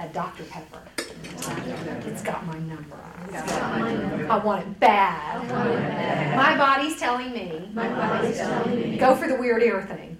at Dr. Pepper. It's got my number on it. I want it bad. My body's telling me, go for the weird ear thing.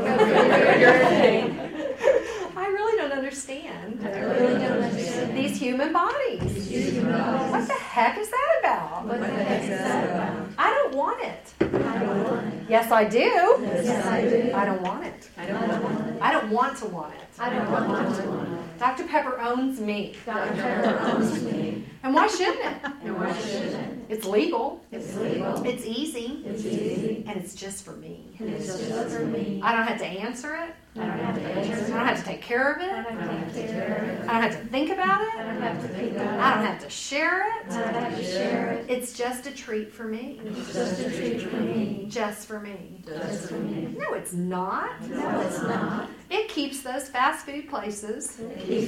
I really don't understand these human bodies. What the heck is that about? I don't want it. Yes, I do. I don't want it. I don't want to want it. Dr. Pepper owns me. And why shouldn't it? It's legal. It's easy. And it's just for me. I don't have to answer it. I don't have to take care of it. I don't have to think about it. I don't have to share it. It's just a treat for me. Just for me. No, it's not. It keeps those fast food places.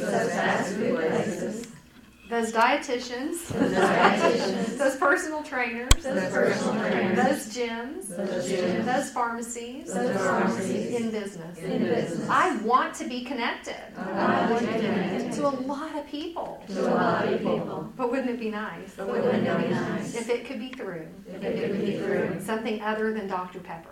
Those dietitians, those personal trainers, those gyms, those pharmacies, in business. I want to be connected to a lot of people. But wouldn't it be nice if it could be through something other than Dr. Pepper?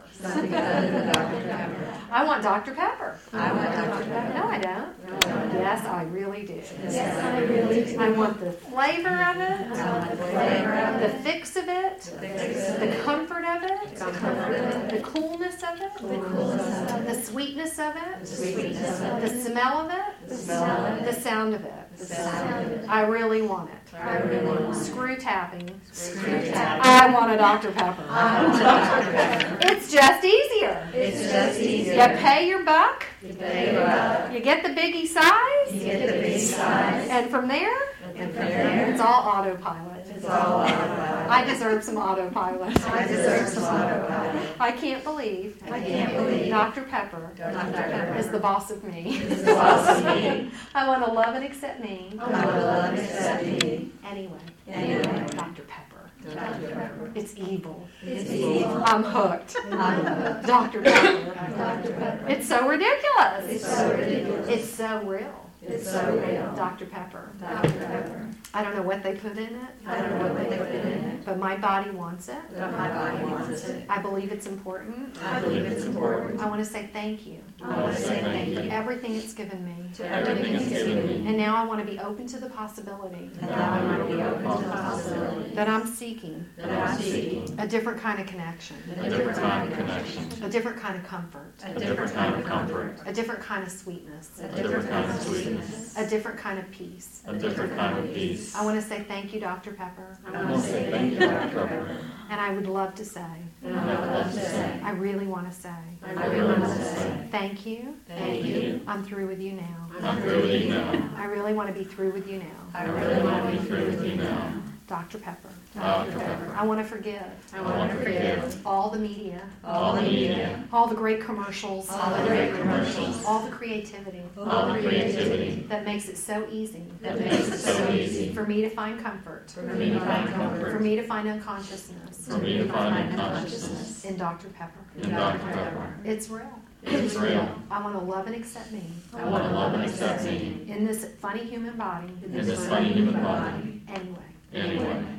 I want Dr. Pepper. No, I don't. Yes, I really do. I want the flavor of it, the fix of it, the comfort of it, the coolness of it, the sweetness of it, the smell of it, the sound of it. I really want it. Screw tapping. I want a Dr. Pepper. It's just easier. You pay your buck. You get the biggie size. And from there, it's all autopilot. I deserve some autopilot. I can't believe Dr. Pepper is the boss of me. I want to love and accept me. Anyway, Dr. Pepper. It's evil. I'm hooked. Dr. Pepper. It's so ridiculous. It's so real. Dr. Pepper. I don't know what they put in it. But my body wants it. I believe it's important. I want to say thank you. Everything it's given me. And now I want to be open to the possibility that I'm seeking a different kind of connection. A different kind of comfort. A different kind of sweetness. A different kind of peace. I want to say thank you, Dr. Pepper. And I would love to say, I really want to say, thank you. I'm through with you now. I really want to be through with you now. Dr. Pepper. I want to forgive. All the media. All the great commercials. All the creativity. That makes it so easy. For me to find comfort. For me to find unconsciousness. In Dr. Pepper. It's real. I want to love and accept me. In this funny human body. Anyway.